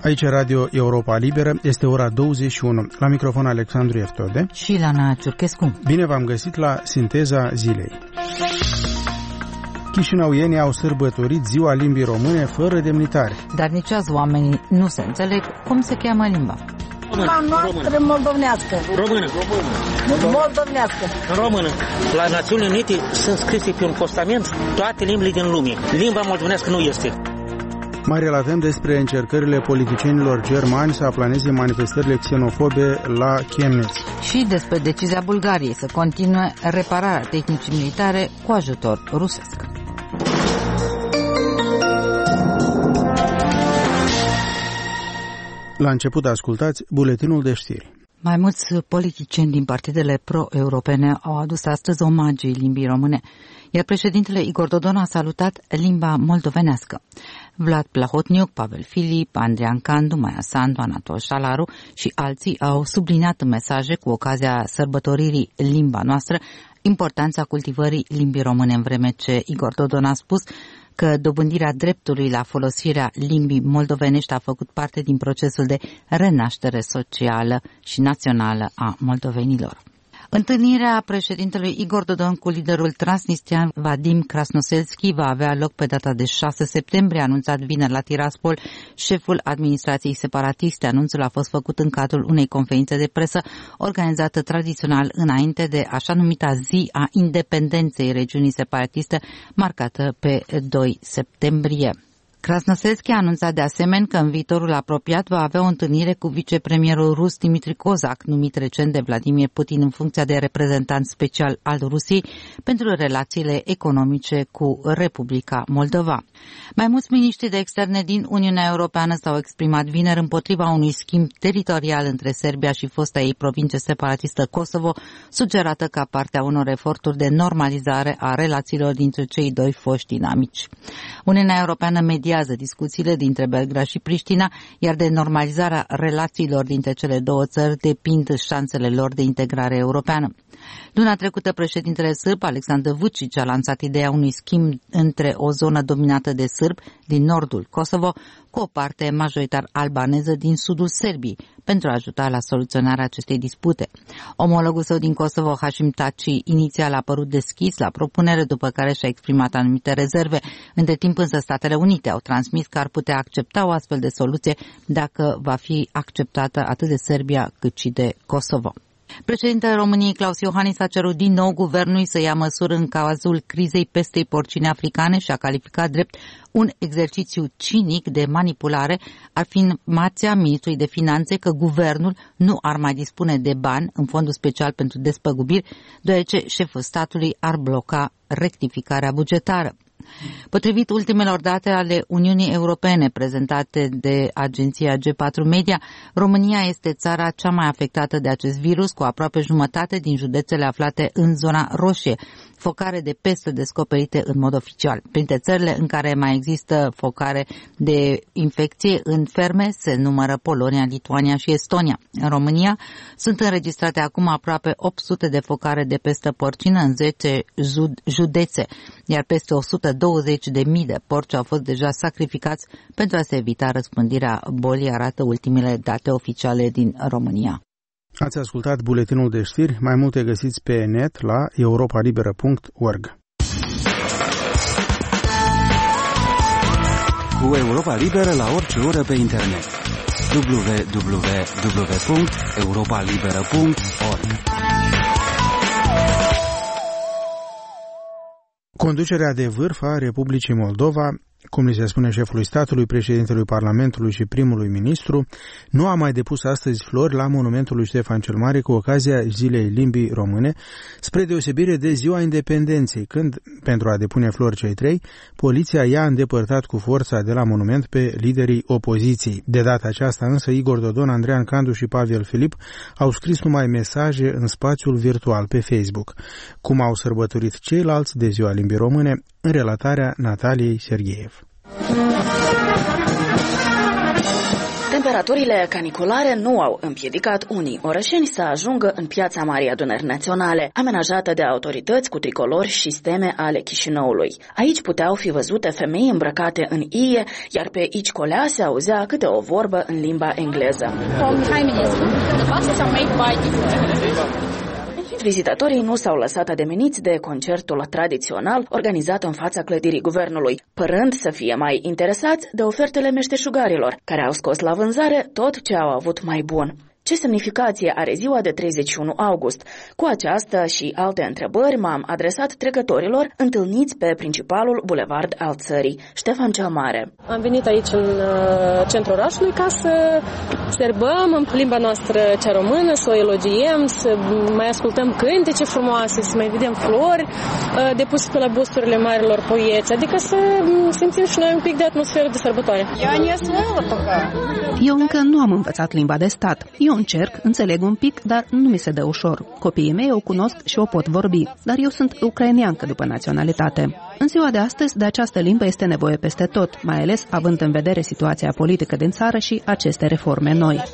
Aici Radio Europa Liberă, este ora 21. La microfon Alexandru Eftode și Lana Ciurchescu. Bine v-am găsit la Sinteza Zilei. Chișinăuienii au sărbătorit Ziua Limbii Române fără demnitari. Dar nici azi oamenii nu se înțeleg cum se cheamă limba. Limba noastră moldovnească. Română. Moldovnească. Română. La Națiunile Unite sunt scrise pe un postament toate limbile din lume. Limba moldovnească nu este. Mai relatăm despre încercările politicienilor germani să aplaneze manifestările xenofobe la Chemnitz. Și despre decizia Bulgariei să continue repararea tehnicii militare cu ajutor rusesc. La început ascultați buletinul de știri. Mai mulți politicieni din partidele pro-europene au adus astăzi omagii limbii române, iar președintele Igor Dodon a salutat limba moldovenească. Vlad Plahotniuc, Pavel Filip, Andrian Candu, Maia Sandu, Anatol Șalaru și alții au subliniat în mesaje cu ocazia sărbătoririi limba noastră importanța cultivării limbii române, în vreme ce Igor Dodon a spus că dobândirea dreptului la folosirea limbii moldovenești a făcut parte din procesul de renaștere socială și națională a moldovenilor. Întâlnirea președintelui Igor Dodon cu liderul transnistrian Vadim Krasnoselski va avea loc pe data de 6 septembrie, anunțat vineri la Tiraspol șeful administrației separatiste. Anunțul a fost făcut în cadrul unei conferințe de presă organizată tradițional înainte de așa numita zi a independenței regiunii separatiste, marcată pe 2 septembrie. Krasnoselski a anunțat de asemenea că în viitorul apropiat va avea o întâlnire cu vicepremierul rus Dmitri Kozak, numit recent de Vladimir Putin în funcția de reprezentant special al Rusiei pentru relațiile economice cu Republica Moldova. Mai mulți miniștri de externe din Uniunea Europeană s-au exprimat vineri împotriva unui schimb teritorial între Serbia și fosta ei provincie separatistă Kosovo, sugerată ca parte a unor eforturi de normalizare a relațiilor dintre cei doi foști inamici. Uniunea Europeană mediază discuțiile dintre Belgrad și Priștina, iar de normalizarea relațiilor dintre cele două țări depind șansele lor de integrare europeană. Luna trecută, președintele sârb, Aleksandar Vučić, a lansat ideea unui schimb între o zonă dominată de sârbi din nordul Kosovo cu o parte majoritar albaneză din sudul Serbiei, pentru a ajuta la soluționarea acestei dispute. Omologul său din Kosovo, Hashim Thaçi, inițial a părut deschis la propunere, după care și-a exprimat anumite rezerve. Între timp însă Statele Unite au transmis că ar putea accepta o astfel de soluție dacă va fi acceptată atât de Serbia cât și de Kosovo. Președintele României, Klaus Iohannis, a cerut din nou guvernului să ia măsuri în cazul crizei pestei porcine africane și a calificat drept un exercițiu cinic de manipulare afirmația ministrului de finanțe că guvernul nu ar mai dispune de bani în fondul special pentru despăgubiri, deoarece șeful statului ar bloca rectificarea bugetară. Potrivit ultimelor date ale Uniunii Europene prezentate de agenția G4 Media, România este țara cea mai afectată de acest virus, cu aproape jumătate din județele aflate în zona roșie, focare de pestă descoperite în mod oficial. Printre țările în care mai există focare de infecție în ferme se numără Polonia, Lituania și Estonia. În România sunt înregistrate acum aproape 800 de focare de pestă porcină în 10 județe, iar peste 120.000 de porci au fost deja sacrificați pentru a se evita răspândirea bolii, arată ultimele date oficiale din România. Ați ascultat buletinul de știri, mai multe găsiți pe net la europalibera.org. Cu Europa Liberă la orice oră pe internet. www.europalibera.org. Conducerea de vârf a Republicii Moldova, cum li se spune șefului statului, președintelui Parlamentului și primului ministru, nu a mai depus astăzi flori la monumentul lui Ștefan cel Mare cu ocazia Zilei Limbii Române, spre deosebire de Ziua Independenței, când, pentru a depune flori cei trei, poliția i-a îndepărtat cu forța de la monument pe liderii opoziției. De data aceasta însă, Igor Dodon, Andrian Candu și Pavel Filip au scris numai mesaje în spațiul virtual pe Facebook. Cum au sărbătorit ceilalți de Ziua Limbii Române, în relatarea Nataliei Sergeev. Temperaturile caniculare nu au împiedicat unii orășeni să ajungă în piața Marii Adunări Naționale, amenajată de autorități cu tricolori și steme ale Chișinăului. Aici puteau fi văzute femei îmbrăcate în ie, iar pe aici colea se auzea câte o vorbă în limba engleză. Vizitatorii nu s-au lăsat ademeniți de concertul tradițional organizat în fața clădirii guvernului, părând să fie mai interesați de ofertele meșteșugarilor, care au scos la vânzare tot ce au avut mai bun. Ce semnificație are ziua de 31 august? Cu aceasta și alte întrebări m-am adresat trecătorilor întâlniți pe principalul bulevard al țării, Ștefan cel Mare. Am venit aici în centrul orașului ca să serbăm în limba noastră cea română, să o elogiem, să mai ascultăm cântece frumoase, să mai vedem flori depuse pe la busturile marilor poeți, adică să simțim și noi un pic de atmosferă de sărbătoare. Eu încă nu am învățat limba de stat. Eu încerc, înțeleg un pic, dar nu mi se dă ușor. Copiii mei o cunosc și o pot vorbi, dar eu sunt ucraineancă după naționalitate. În ziua de astăzi, de această limbă este nevoie peste tot, mai ales având în vedere situația politică din țară și aceste reforme noi.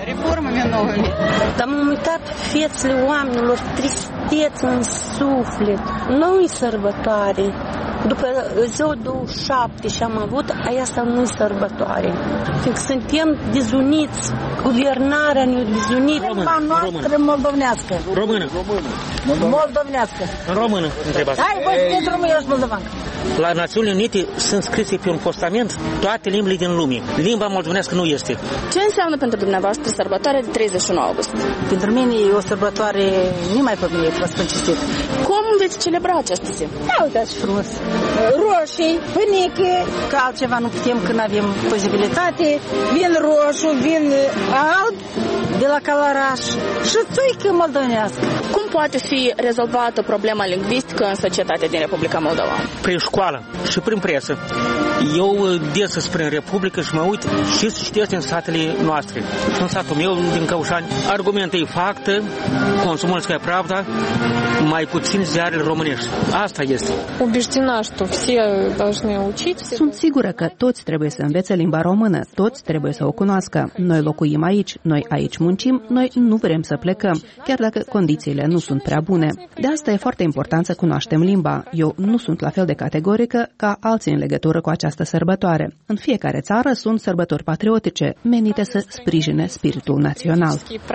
Dar am uitat fețele oamenilor, tristețe în suflet. Nu-i sărbătoare. După ziua 27 și am avut, asta nu-i sărbătoare. Fiindcă suntem dezuniți, guvernarea ne-a dezunit. Limba noastră moldovnească. Română. Moldovnească. În română, întrebați. Hai, voi sunteți români, eu sunt moldovan. La Națiunile Unite sunt scrise pe un postament toate limbile din lume. Limba moldovenească nu este. Ce înseamnă pentru dumneavoastră sărbătoarea de 31 august? Pentru mine e o sărbătoare nemaipomenit, vă spun cinstit. Cum veți celebra această zi? Ia uitați frumos. Roșii, pâniche, că altceva nu putem când avem posibilitate. Vin roșu, vin alb de la Calaraș și țuică moldovenească. Cum poate fi rezolvată problema lingvistică în societatea din Republica Moldova? Prin școală și prin presă. Eu des spre Republică și mă uit și să citesc în satele noastre. În satul meu, din Căușani, argumente e factă, Комсомольская правда, mai puțin ziarele românești. Asta este. Sunt sigură că toți trebuie să învețe limba română, toți trebuie să o cunoască. Noi locuim aici, noi aici muncim, noi nu vrem să plecăm, chiar dacă condițiile nu sunt prea bune. De asta e foarte important să cunoaștem limba. Eu nu sunt la fel de categorică ca alții în legătură cu această sărbătoare. În fiecare țară sunt sărbători patriotice, menite să sprijine spiritul național.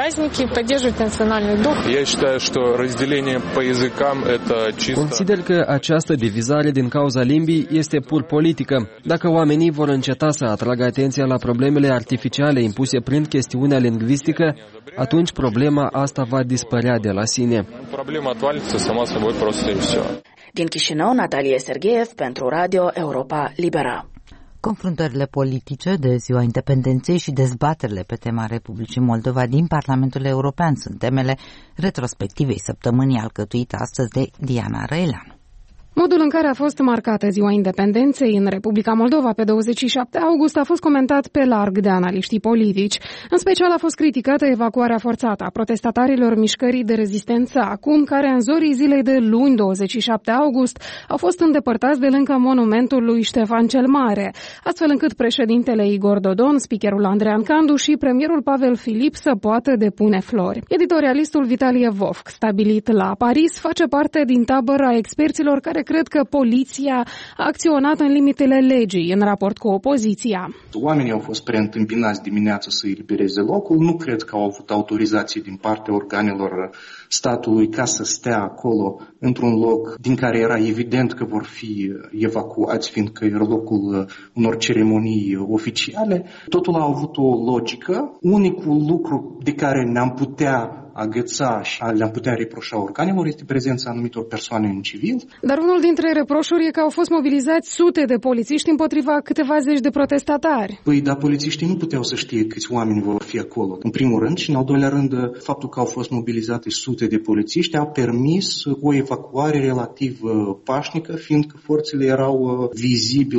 Consider că această divizare din cauza limbii este pur politică. Dacă oamenii vor înceta să atragă atenția la problemele artificiale impuse prin chestiunea lingvistică, atunci problema asta va dispărea de la sine. Din Chișinău, Natalie Sergeev pentru Radio Europa Libera. Confruntările politice de Ziua Independenței și dezbaterile pe tema Republicii Moldova din Parlamentul European sunt temele retrospectivei săptămânii alcătuite astăzi de Diana Răileanu. Modul în care a fost marcată Ziua Independenței în Republica Moldova pe 27 august a fost comentat pe larg de analiștii politici. În special a fost criticată evacuarea forțată a protestatarilor mișcării de rezistență acum, care în zorii zilei de luni 27 august au fost îndepărtați de lângă monumentul lui Ștefan cel Mare, astfel încât președintele Igor Dodon, speakerul Andrean Candu și premierul Pavel Filip să poată depune flori. Editorialistul Vitalie Vovk, stabilit la Paris, face parte din tabăra experților care cred că poliția a acționat în limitele legii în raport cu opoziția. Oamenii au fost preîntâmpinați dimineața să elibereze locul. Nu cred că au avut autorizație din partea organelor statului ca să stea acolo într-un loc din care era evident că vor fi evacuați, fiindcă era locul unor ceremonii oficiale. Totul a avut o logică. Unicul lucru de care ne-am putea agăța și le-am putea reproșa organelor este prezența anumitor persoane în civil. Dar unul dintre reproșuri e că au fost mobilizați sute de polițiști împotriva câteva zeci de protestatari. Păi, dar polițiștii nu puteau să știe câți oameni vor fi acolo. În primul rând și în al doilea rând, faptul că au fost mobilizate sute de polițiști a permis o evacuare relativ pașnică, fiindcă forțele erau vizibil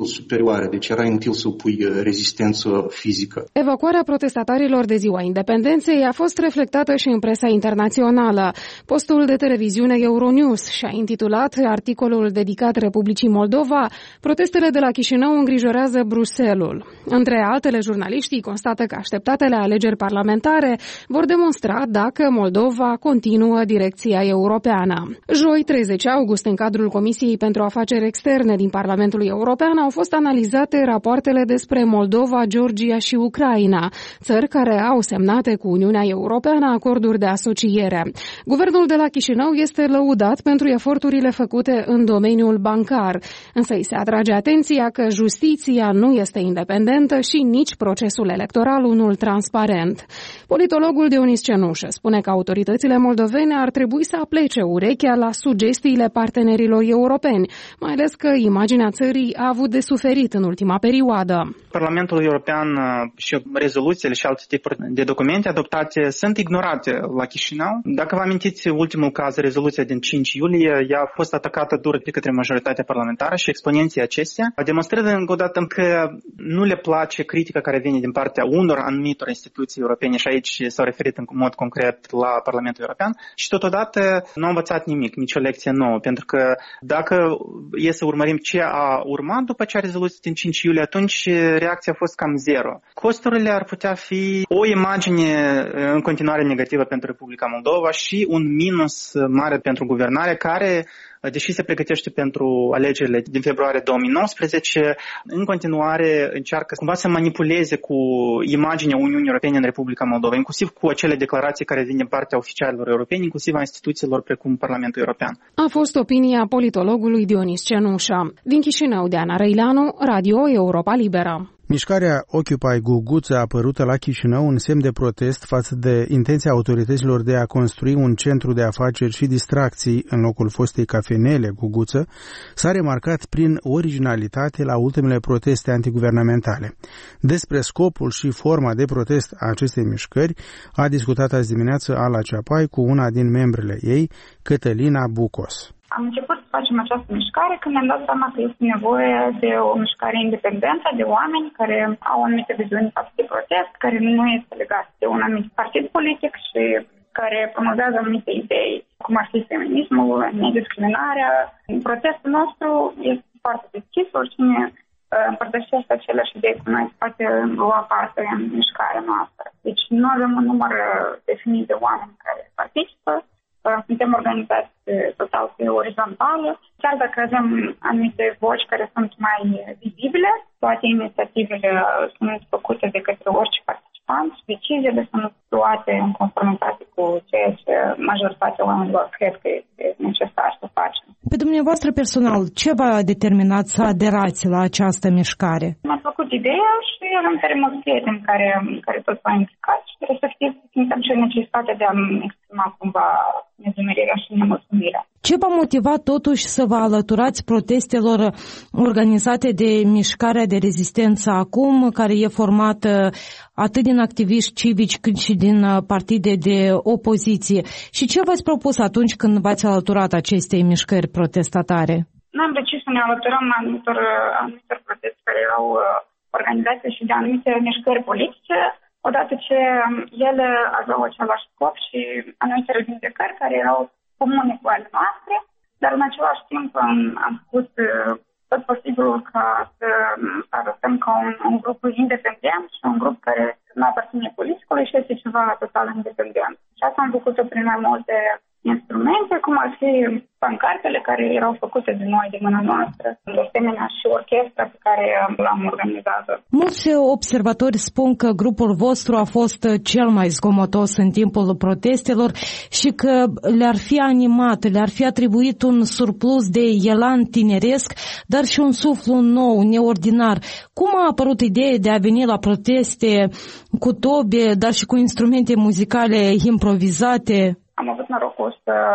superioare, deci era inutil să opui rezistență fizică. Evacuarea protestatarilor de ziua independenței a fost reflectată și în presa internațională. Postul de televiziune Euronews și-a intitulat articolul dedicat Republicii Moldova "Protestele de la Chișinău îngrijorează Bruxelles". Între altele, jurnaliștii constată că așteptatele alegeri parlamentare vor demonstra dacă Moldova continuă direcția europeană. Joi, 30 august, în cadrul Comisiei pentru Afaceri Externe din Parlamentul European au fost analizate rapoartele despre Moldova, Georgia și Ucraina, țări care au semnate cu Uniunea Europeană acorduri de asociere. Guvernul de la Chișinău este lăudat pentru eforturile făcute în domeniul bancar, însă îi se atrage atenția că justiția nu este independentă și nici procesul electoral unul transparent. Politologul Dionis Cenușă spune că autoritățile moldovene ar trebui să aplece urechea la sugestiile partenerilor europeni, mai ales că imaginea țării a avut de suferit în ultima perioadă. Parlamentul European și rezoluțiile și alte tipuri de documente adoptate sunt ignorate la Chișinău. Dacă vă amintiți ultimul caz, rezoluția din 5 iulie, ea a fost atacată dur de către majoritatea parlamentară și exponenții acestea demonstrează încă o dată că nu le place critica care vine din partea unor anumitor instituții europene și aici s-au referit în mod concret la Parlamentul European și totodată nu au învățat nimic, nicio lecție nouă, pentru că dacă e să urmărim ce a urmat după acea rezoluție din 5 iulie, atunci reacția a fost cam zero. Costurile ar putea fi o imagine în continuare negativă pentru Republica Moldova și un minus mare pentru guvernare care, deși se pregătește pentru alegerile din februarie 2019, în continuare încearcă cumva să manipuleze cu imaginea Uniunii Europene în Republica Moldova, inclusiv cu acele declarații care vin din partea oficialilor europeni, inclusiv a instituțiilor precum Parlamentul European. A fost opinia politologului Dionis Cenușa. Din Chișinău, Diana Răileanu, Radio Europa Liberă. Mișcarea Occupy Guguță a apărut la Chișinău în semn de protest față de intenția autorităților de a construi un centru de afaceri și distracții în locul fostei cafenele Guguță, s-a remarcat prin originalitate la ultimele proteste antiguvernamentale. Despre scopul și forma de protest a acestei mișcări a discutat azi dimineață Ala Ceapai cu una din membrele ei, Cătălina Bucos. Am început să facem această mișcare când ne-am dat seama că este nevoie de o mișcare independentă, de oameni care au anumite viziuni față de protest, care nu este legat de un anumit partid politic și care promovează anumite idei, cum ar fi feminismul, nediscriminarea. Protestul nostru este foarte deschis, oricine împărtășește aceleași idei cu noi poate lua parte în mișcarea noastră. Deci nu avem un număr definit de oameni care participă. Suntem organizați total pe orizontală. Chiar dacă avem anumite voci care sunt mai vizibile, toate inițiativele sunt făcute de către orice participant, deciziile sunt luate în conformitate cu ceea ce majoritatea oamenilor cred că este necesar să facem. Pe dumneavoastră personal, ce v-a determinat să aderați la această mișcare? M-a plăcut ideea și avem tare mulți prieteni care tot s-au implicat și respectiv simțăm și necesitatea de a exprima cumva nezumerirea și nemulțumirea. Ce v-a motivat totuși să vă alăturați protestelor organizate de Mișcarea de Rezistență Acum, care e formată atât din activiști civici cât și din partide de opoziție? Și ce v-ați propus atunci când v-ați alăturat acestei mișcări protestatare? Noi am decis să ne alăturăm anumitor proteste care erau organizate și de anumite mișcări politice, odată ce ele aveau același scop și anumite revindicări care erau comune cu ale noastre, dar în același timp am făcut tot posibilul ca să arătăm ca un grup independent și un grup care nu aparține politicului și este ceva total independent. Și asta am făcut-o prin mai multe instrumente, cum ar fi pancartele care erau făcute de noi, de mâna noastră, de asemenea și orchestra pe care l-am organizat. Mulți observatori spun că grupul vostru a fost cel mai zgomotos în timpul protestelor și că le-ar fi animat, le-ar fi atribuit un surplus de elan tineresc, dar și un suflu nou, neordinar. Cum a apărut ideea de a veni la proteste cu tobe, dar și cu instrumente muzicale improvizate? Am avut norocul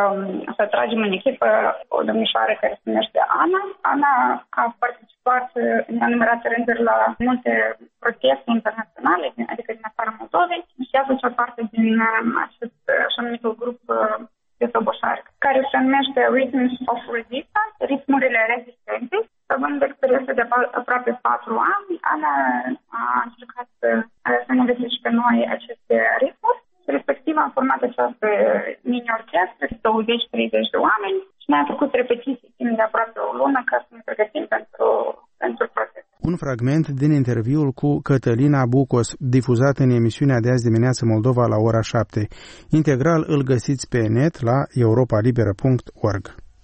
să tragem în echipă o domnișoară care se numește Ana. Ana a participat în enumerate rânduri la multe proteste internaționale, adică din afara Moldovei, și ea făcea parte din acest așa numitul grup de toboșari, care se numește Rhythms of Resistance, ritmurile rezistenței, având experiență de aproape 4 ani, Ana a încercat să ne găsește și pe noi aceste ritmuri. Respectiv am format această mini-orchestră, 20-30 de oameni și ne-am făcut repetiții timp de aproape o lună ca să ne pregătim pentru proces. Un fragment din interviul cu Cătălina Bucos, difuzat în emisiunea de azi dimineață Moldova la ora 7. Integral îl găsiți pe net la europalibera.org.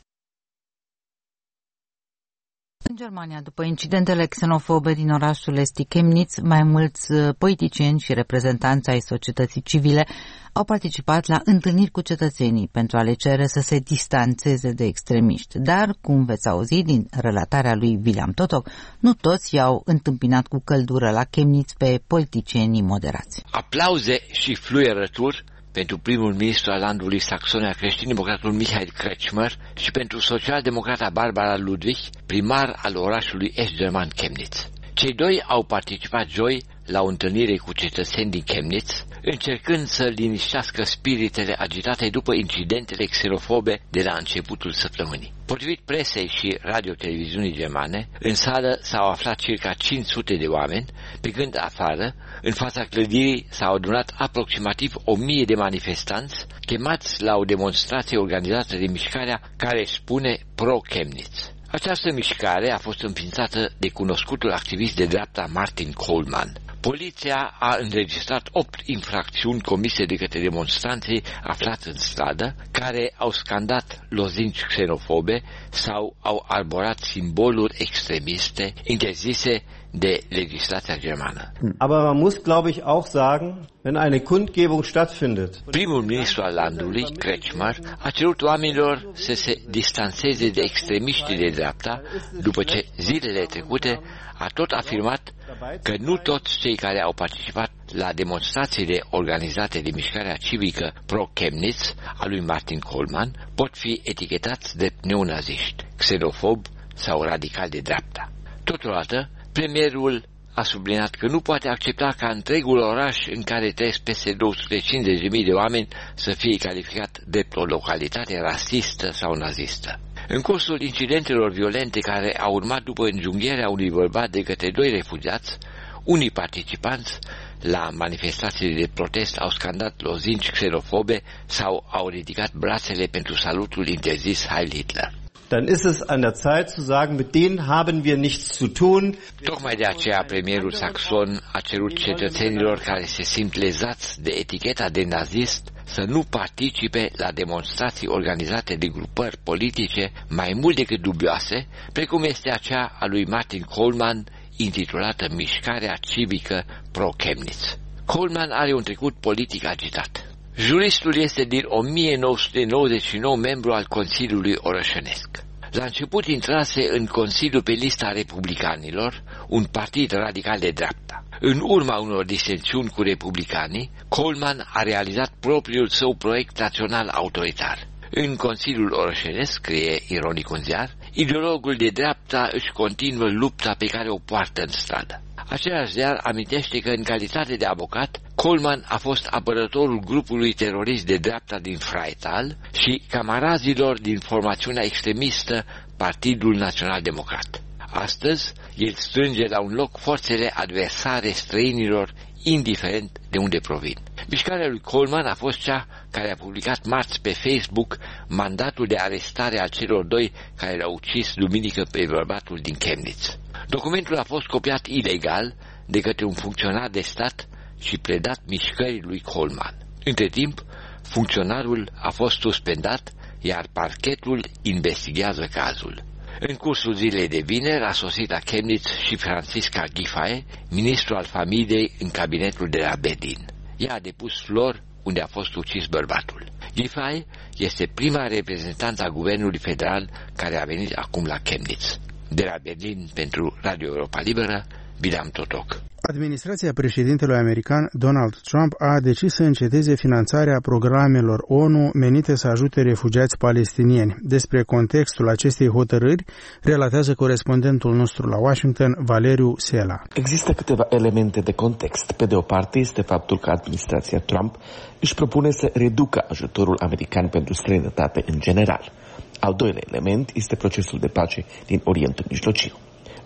În Germania, după incidentele xenofobe din orașul estic Chemnitz, mai mulți politicieni și reprezentanți ai societății civile au participat la întâlniri cu cetățenii pentru a le cere să se distanțeze de extremiști. Dar, cum veți auzi din relatarea lui William Totok, nu toți i-au întâmpinat cu căldură la Chemnitz pe politicienii moderați. Aplauze și fluierături pentru primul ministru al landului Saxonia, creștin-democratul Michael Kretschmer, și pentru social-democrata Barbara Ludwig, primar al orașului est-german Chemnitz. Cei doi au participat joi la o întâlnire cu cetățeni din Chemnitz, încercând să liniștească spiritele agitate după incidentele xenofobe de la începutul săptămânii. Potrivit presei și radio-televiziunii germane, în sală s-au aflat circa 500 de oameni, pe când afară, în fața clădirii, s-au adunat aproximativ 1000 de manifestanți chemați la o demonstrație organizată de mișcarea care spune Pro-Chemnitz. Această mișcare a fost înființată de cunoscutul activist de dreapta Martin Kohlmann. Poliția a înregistrat 8 infracțiuni comise de către demonstranții aflați în stradă, care au scandat lozinci xenofobe sau au arborat simboluri extremiste interzise de legislația germană. Aber man muss, glaube ich, auch sagen, wenn eine Kundgebung stattfindet. Primul ministru al landului, Kretschmer, a cerut oamenilor să se distanțeze de extremiștii de dreapta, după ce zilele trecute a tot afirmat că nu toți cei care au participat la demonstrațiile organizate de mișcarea civică pro-Chemnitz a lui Martin Kohlmann pot fi etichetați de neonaziști, xenofobi sau radicali de dreapta. Totodată, premierul a subliniat că nu poate accepta ca întregul oraș în care trăiesc peste 250.000 de oameni să fie calificat de o localitate rasistă sau nazistă. În cursul incidentelor violente care au urmat după înjunghierea unui bărbat de către 2 refugiați, unii participanți la manifestațiile de protest au scandat lozinci xenofobe sau au ridicat brațele pentru salutul interzis Heil Hitler. Dann ist es an der Zeit zu sagen, mit denen haben wir nichts zu tun. Tocmai de aceea premierul saxon a cerut cetățenilor care se simt lezați de eticheta de nazist să nu participe la demonstrații organizate de grupări politice mai mult decât dubioase, precum este aceea a lui Martin Kohlmann, intitulată Mișcarea Civică Pro-Chemnitz. Kohlmann are un trecut politic agitat. Juristul este din 1999 membru al Consiliului Orășănesc. La început intrase în Consiliu pe lista republicanilor, un partid radical de dreapta. În urma unor disensiuni cu republicanii, Kohlmann a realizat propriul său proiect național autoritar. În Consiliul Orășănesc, scrie ironic un ziar, ideologul de dreapta își continuă lupta pe care o poartă în stradă. Același ziar amintește că în calitate de avocat, Kohlmann a fost apărătorul grupului terorist de dreapta din Freital și camarazilor din formațiunea extremistă Partidul Național Democrat. Astăzi, el strânge la un loc forțele adversare străinilor, indiferent de unde provin. Mișcarea lui Kohlmann a fost cea care a publicat marți pe Facebook mandatul de arestare a celor 2 care l-au ucis duminică pe bărbatul din Chemnitz. Documentul a fost copiat ilegal de către un funcționar de stat și predat mișcării lui Kohlmann. Între timp, funcționarul a fost suspendat, iar parchetul investigează cazul. În cursul zilei de vineri a sosit la Chemnitz și Franziska Giffey, ministru al familiei în cabinetul de la Berlin. Ea a depus flori unde a fost ucis bărbatul. Giffey este prima reprezentantă a guvernului federal care a venit acum la Chemnitz. De la Berlin pentru Radio Europa Liberă, William Totok. Administrația președintelui american Donald Trump a decis să înceteze finanțarea programelor ONU menite să ajute refugiați palestinieni. Despre contextul acestei hotărâri relatează corespondentul nostru la Washington, Valeriu Sela. Există câteva elemente de context. Pe de o parte este faptul că administrația Trump își propune să reducă ajutorul american pentru străinătate în general. Al doilea element este procesul de pace din Orientul Mijlociu.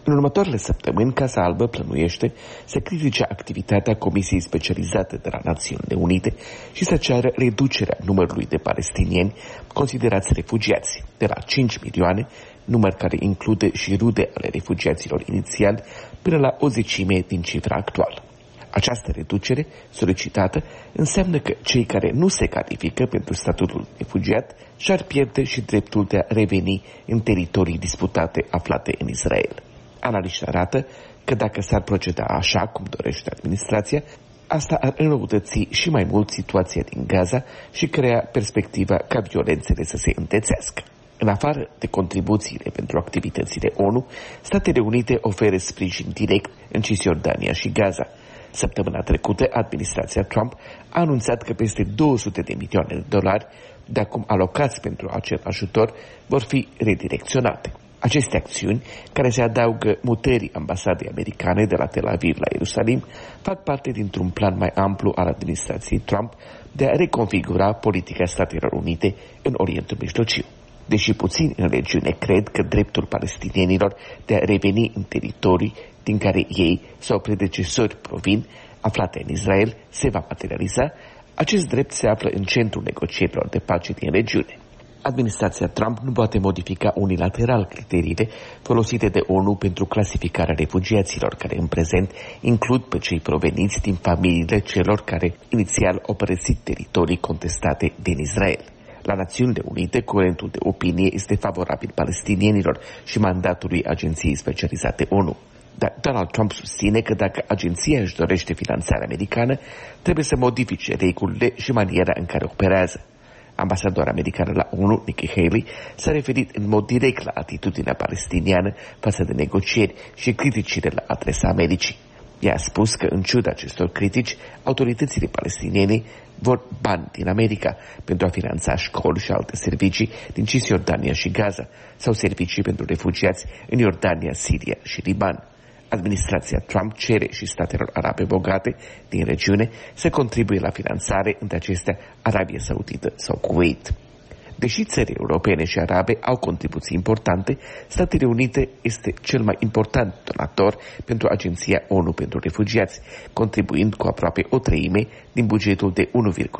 În următoarele săptămâni, Casa Albă plănuiește să critique activitatea Comisiei Specializate de la Națiunile Unite și să ceară reducerea numărului de palestinieni considerați refugiați, de la 5 milioane, număr care include și rude ale refugiaților inițiali, până la 10% din cifra actuală. Această reducere solicitată înseamnă că cei care nu se califică pentru statutul refugiat și-ar pierde și dreptul de a reveni în teritorii disputate aflate în Israel. Analiștii arată că dacă s-ar proceda așa cum dorește administrația, asta ar înrăutăți și mai mult situația din Gaza și crea perspectiva ca violențele să se întețească. În afară de contribuțiile pentru activitățile ONU, Statele Unite oferă sprijin direct în Cisjordania și Gaza. Săptămâna trecută, administrația Trump a anunțat că peste 200 de milioane de dolari, de acum alocați pentru acel ajutor, vor fi redirecționate. Aceste acțiuni, care se adaugă mutării ambasadei americane de la Tel Aviv la Ierusalim, fac parte dintr-un plan mai amplu al administrației Trump de a reconfigura politica Statelor Unite în Orientul Mijlociu. Deși puțini în regiune cred că dreptul palestinienilor de a reveni în teritorii din care ei sau predecesori provin, aflate în Israel, se va materializa, acest drept se află în centrul negocierilor de pace din regiune. Administrația Trump nu poate modifica unilateral criteriile folosite de ONU pentru clasificarea refugiaților, care în prezent includ pe cei proveniți din familiile celor care inițial au părăsit teritorii contestate din Israel. La Națiunile Unite, curentul de opinie este favorabil palestinienilor și mandatului Agenției Specializate ONU. Dar Donald Trump susține că dacă agenția își dorește finanțarea americană, trebuie să modifice regulile și maniera în care operează. Ambasadora americană la ONU, Nikki Haley, s-a referit în mod direct la atitudinea palestiniană față de negocieri și criticile la adresa Americii. Ea a spus că, în ciuda acestor critici, autoritățile palestiniene vor bani din America pentru a finanța școli și alte servicii din Cisjordania și Gaza sau servicii pentru refugiați în Iordania, Siria și Liban. Administrația Trump cere și statelor arabe bogate din regiune să contribuie la finanțare, între acestea Arabia Saudită sau Kuwait. Deși țări europene și arabe au contribuții importante, Statele Unite este cel mai important donator pentru Agenția ONU pentru Refugiați, contribuind cu aproape 1/3 din bugetul de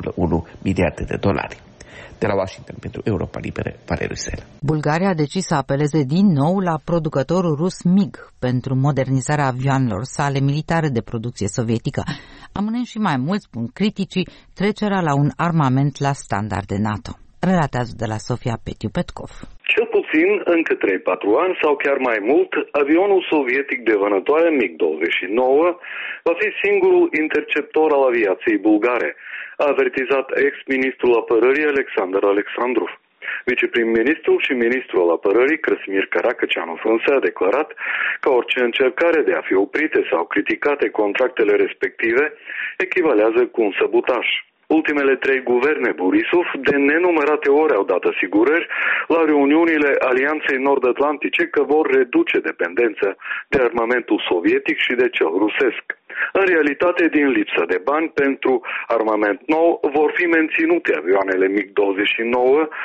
1,1 miliarde de dolari. De la Washington pentru Europa Liberă, Valeriu Sela. Bulgaria a decis să apeleze din nou la producătorul rus MiG pentru modernizarea avioanelor sale militare de producție sovietică, amânând și mai mult, spun criticii, trecerea la un armament la standarde NATO. Relatează de la Sofia Petiu Petkov. Cel puțin încă 3-4 ani sau chiar mai mult, avionul sovietic de vânătoare MiG-29 va fi singurul interceptor al aviației bulgare, a avertizat ex-ministrul apărării Alexander Alexandrov. Viceprim-ministrul și ministrul al apărării, Krăsimir Karakaceanov, însă a declarat că orice încercare de a fi oprite sau criticate contractele respective echivalează cu un sabotaj. Ultimele 3 guverne Borisov de nenumărate ori au dat asigurări la reuniunile Alianței Nord-Atlantice că vor reduce dependența de armamentul sovietic și de cel rusesc. În realitate, din lipsă de bani pentru armament nou, vor fi menținute avioanele MiG-29,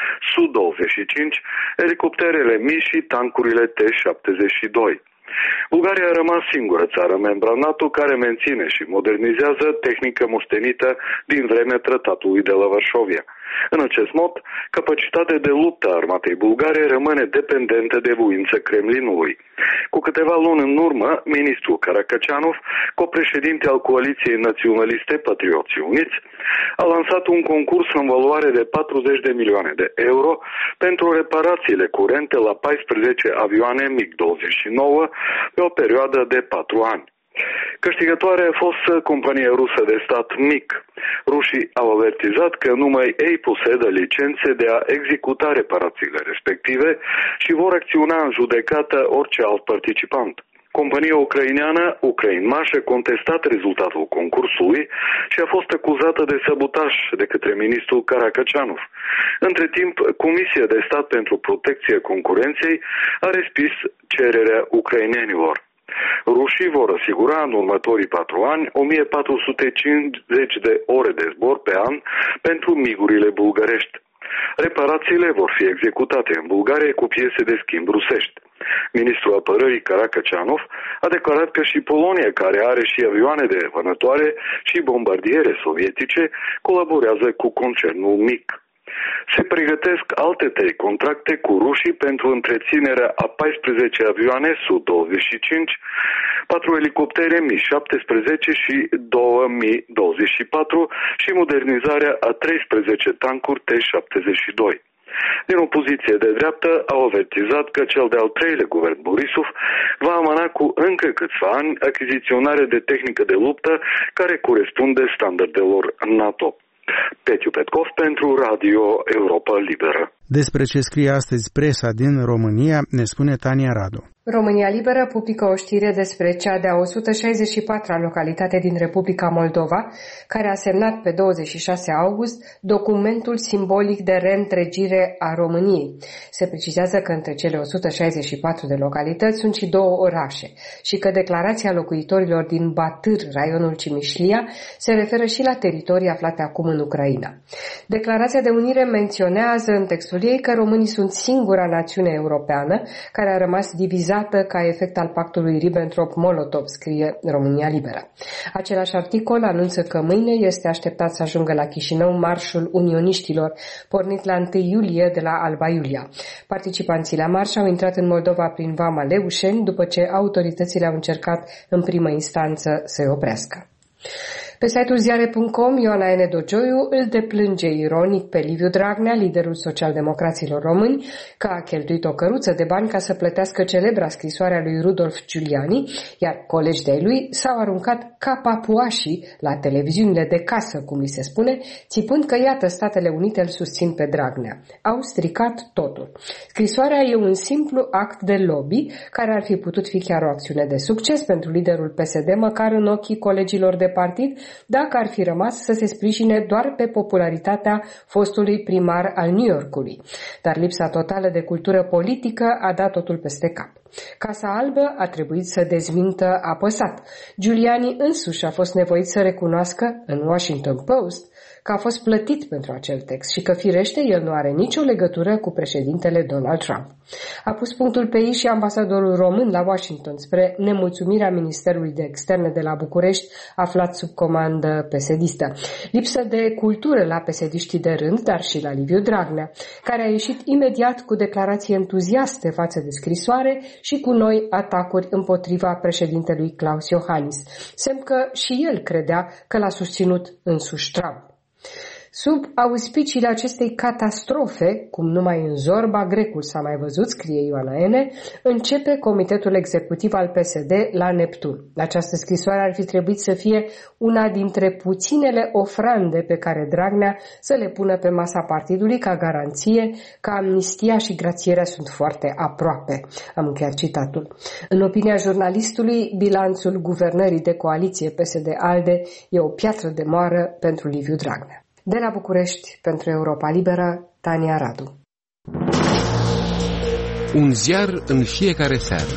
Su-25, elicopterele Mi și tancurile T-72. Bulgaria a rămas singura țară membra NATO care menține și modernizează tehnică moștenită din vremea tratatului de la Varșovia. În acest mod, capacitatea de luptă a armatei bulgare rămâne dependentă de voința Kremlinului. Cu câteva luni în urmă, ministrul Karakaceanov, copreședinte al Coaliției Naționaliste Patrioții Uniți, a lansat un concurs în valoare de 40 de milioane de euro pentru reparațiile curente la 14 avioane MiG-29 pe o perioadă de 4 ani. Câștigătoarea a fost compania rusă de stat MiG. Rușii au avertizat că numai ei posedă licențe de a executa reparațiile respective și vor acționa în judecată orice alt participant. Compania ucraineană Ukrainmaș a contestat rezultatul concursului și a fost acuzată de sabotaj de către ministrul Karakaceanov. Între timp, Comisia de Stat pentru Protecția Concurenței a respins cererea ucrainenilor. Rușii vor asigura în următorii 4 ani 1450 de ore de zbor pe an pentru migurile bulgărești. Reparațiile vor fi executate în Bulgaria cu piese de schimb rusești. Ministrul apărării Karakacianov a declarat că și Polonia, care are și avioane de vânătoare și bombardiere sovietice, colaborează cu concernul MiG. Se pregătesc alte 3 contracte cu rușii pentru întreținerea a 14 avioane Su-25, 4 elicoptere Mi-17 și 2 Mi-24 și modernizarea a 13 tancuri T-72. Din opoziție de dreaptă au avertizat că cel de-al 3-lea guvern Borisov va amâna cu încă câțiva ani achiziționarea de tehnică de luptă care corespunde standardelor NATO. Petiu Petkov pentru Radio Europa Liberă. Despre ce scrie astăzi presa din România ne spune Tania Radu. România Liberă publică o știre despre cea de-a 164-a localitate din Republica Moldova, care a semnat pe 26 august documentul simbolic de reîntregire a României. Se precizează că între cele 164 de localități sunt și 2 orașe și că declarația locuitorilor din Batâr, raionul Cimișlia, se referă și la teritorii aflate acum în Ucraina. Declarația de unire menționează în textul ei că românii sunt singura națiune europeană care a rămas divizată ca efect al pactului Ribbentrop-Molotov, scrie România Liberă. Același articol anunță că mâine este așteptat să ajungă la Chișinău marșul unioniștilor, pornit la 1 iulie de la Alba Iulia. Participanții la marș au intrat în Moldova prin Vama Leușeni, după ce autoritățile au încercat în primă instanță să-i oprească. Pe site-ul ziare.com, Ioana N. Dogioiu îl deplânge ironic pe Liviu Dragnea, liderul socialdemocraților români, că a cheltuit o căruță de bani ca să plătească celebra scrisoare a lui Rudolf Giuliani, iar colegi de-ai lui s-au aruncat ca papuașii la televiziunile de casă, cum li se spune, țipând că iată Statele Unite îl susțin pe Dragnea. Au stricat totul. Scrisoarea e un simplu act de lobby care ar fi putut fi chiar o acțiune de succes pentru liderul PSD, măcar în ochii colegilor de partid, dacă ar fi rămas să se sprijine doar pe popularitatea fostului primar al New Yorkului. Dar lipsa totală de cultură politică a dat totul peste cap. Casa Albă a trebuit să dezmintă apăsat. Giuliani însuși a fost nevoit să recunoască în Washington Post că a fost plătit pentru acel text și că, firește, el nu are nicio legătură cu președintele Donald Trump. A pus punctul pe ei și ambasadorul român la Washington, spre nemulțumirea Ministerului de Externe de la București, aflat sub comandă PSD-istă. Lipsă de cultură la PSD-știi de rând, dar și la Liviu Dragnea, care a ieșit imediat cu declarații entuziaste față de scrisoare și cu noi atacuri împotriva președintelui Klaus Iohannis, semn că și el credea că l-a susținut însuși Trump. Sub auspiciile acestei catastrofe, cum numai în Zorba Grecul s-a mai văzut, scrie Ioana N., începe Comitetul Executiv al PSD la Neptun. Această scrisoare ar fi trebuit să fie una dintre puținele ofrande pe care Dragnea să le pună pe masa partidului ca garanție că amnistia și grațierea sunt foarte aproape. Am încheiat citatul. În opinia jurnalistului, bilanțul guvernării de coaliție PSD-ALDE e o piatră de moară pentru Liviu Dragnea. De la București, pentru Europa Liberă, Tania Radu. Un ziar în fiecare seară.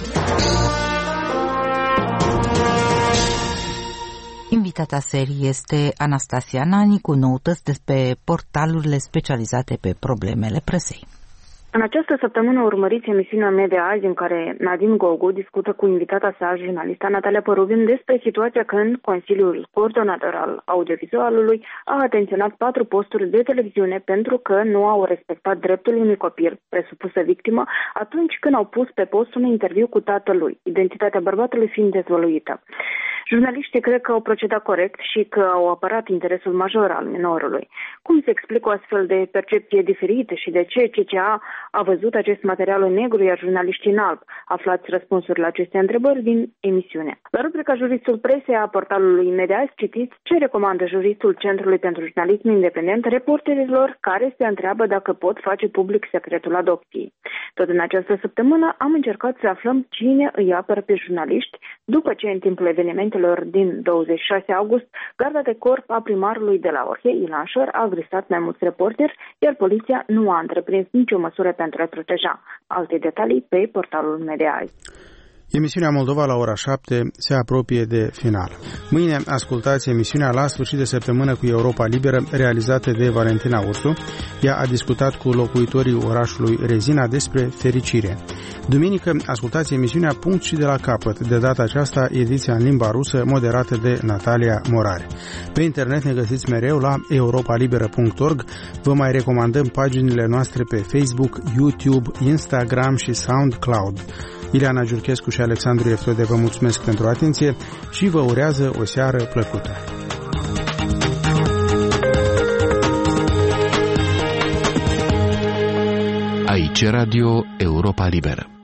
Invitata serii este Anastasia Nani cu noutăți despre portalurile specializate pe problemele presei. În această săptămână urmăriți emisiunea Media Azi, în care Nadine Gogu discută cu invitata sa, jurnalista Natalia Părubin, despre situația când Consiliul Coordonator al Audiovizualului a atenționat 4 posturi de televiziune pentru că nu au respectat dreptul unui copil, presupusă victimă, atunci când au pus pe post un interviu cu tatălui, identitatea bărbatului fiind dezvăluită. Jurnaliștii cred că au procedat corect și că au apărat interesul major al minorului. Cum se explică o astfel de percepție diferită și de ce CCA a văzut acest material în negru, iar jurnaliștii în alb? Aflați răspunsuri la aceste întrebări din emisiune. La rubrica Juristul Presei a portalului Media Azi citiți ce recomandă juristul Centrului pentru Jurnalism Independent reporterilor care se întreabă dacă pot face public secretul adopției. Tot în această săptămână am încercat să aflăm cine îi apără pe jurnaliști după ce în timpul evenimentelor din 26 august garda de corp a primarului de la Orhei, Ilan Șor, a agresat mai mulți reporteri, iar poliția nu a întreprins nicio măsură pentru a proteja. Alte detalii pe portalul Media Azi. Emisiunea Moldova la ora 7 se apropie de final. Mâine ascultați emisiunea La sfârșit de săptămână cu Europa Liberă, realizată de Valentina Ursu. Ea a discutat cu locuitorii orașului Rezina despre fericire. Duminică ascultați emisiunea Punct și de la capăt, de data aceasta ediția în limba rusă, moderată de Natalia Morare. Pe internet ne găsiți mereu la europalibera.org. Vă mai recomandăm paginile noastre pe Facebook, YouTube, Instagram și SoundCloud. Ileana Giurchescu și Alexandru Eftode vă mulțumesc pentru atenție și vă urează o seară plăcută. Aici Radio Europa Liberă.